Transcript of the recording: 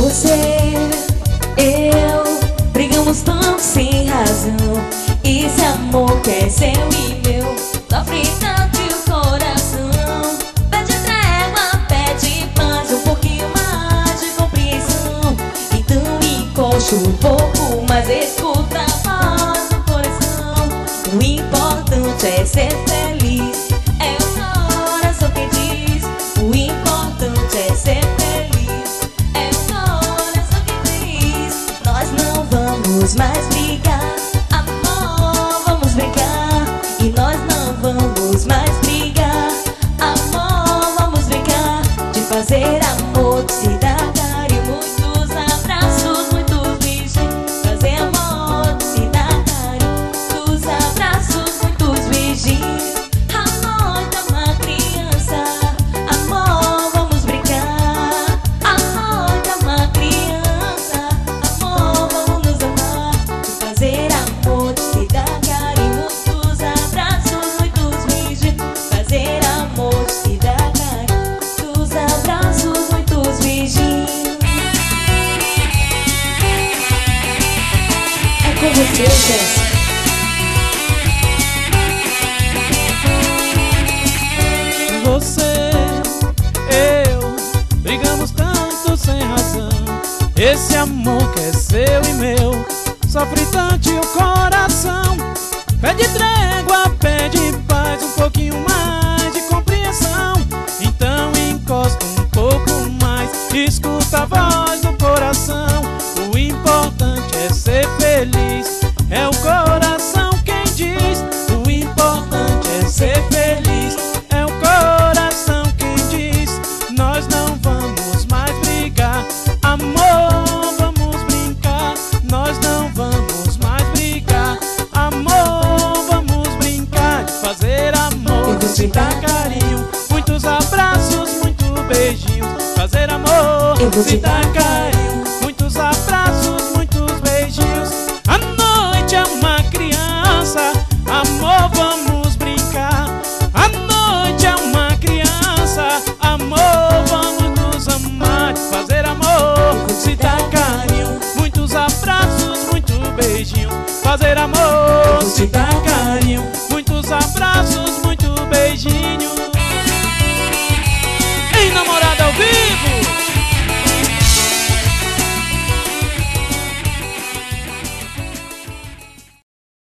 Você, eu, brigamos tanto sem razão. Esse amor que é seu e meu sofre tanto e o coração pede trégua, pede paz, um pouquinho mais de compreensão. Então encosta um pouco mais, escuta a voz do coração. O importante é ser feliz, é o coração que diz. O importante é ser feliz, é o coração que diz. Nós não vamos mais brigar, amor, vamos brincar. E nós não vamos mais brigar, amor, vamos brincar. De fazer amor, de se dar carinho, muitos abraços, muitos beijos. Fazer amor, de se dar carinho, muitos abraços, muitos beijinhos. Amor é uma criança, amor, vamos brincar. Amor é uma criança, amor, vamos nos amar. De fazer amor, de se dar carinho, muitos abraços, muitos beijos. Fazer amor, de se dar carinho, muitos abraços, muitos beijinhos. É com você, Jéssica. Você, eu, brigamos tanto sem razão. Esse amor que é seu e meu sofre tanto e o coração pede trégua, pede paz, um pouquinho mais de compreensão. Então encosta um pouco mais, escuta a voz do coração. O importante é ser feliz, é o coração quem diz. O importante é ser feliz, é o coração quem diz. Nós não vamos mais brigar, amor, vamos brincar. Nós não vamos mais brigar, amor, vamos brincar. De fazer amor, de se dar carinho, muitos abraços, muitos beijinhos. Fazer amor, de se dar carinho.